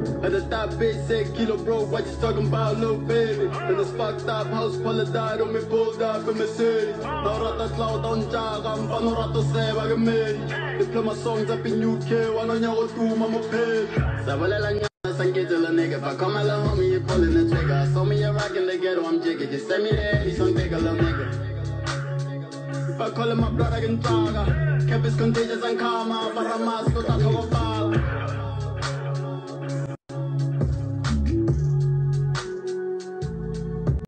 And it's that bitch said, kilo bro, what you talking about, little baby? And this fucked up house full of died on me pulled up in Mercedes. Narata cloud on jagam, panorato seva gamedi. Diploma songs up in UK, one on your two mama pay. Sabalela nyana sangete la nigga, if I come along homie, you pulling the trigger. Saw me a rock in the ghetto, I'm jiggy. Just send me the head, some bigger little nigga. If I call him my blood, I can traga. Kept his contagious and karma, para mas, go talk about